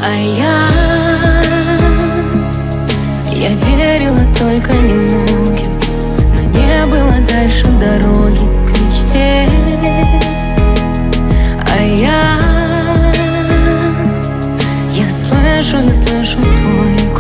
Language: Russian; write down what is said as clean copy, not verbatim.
А я верила только немногим, но не было дальше дороги к мечте. А я слышу твой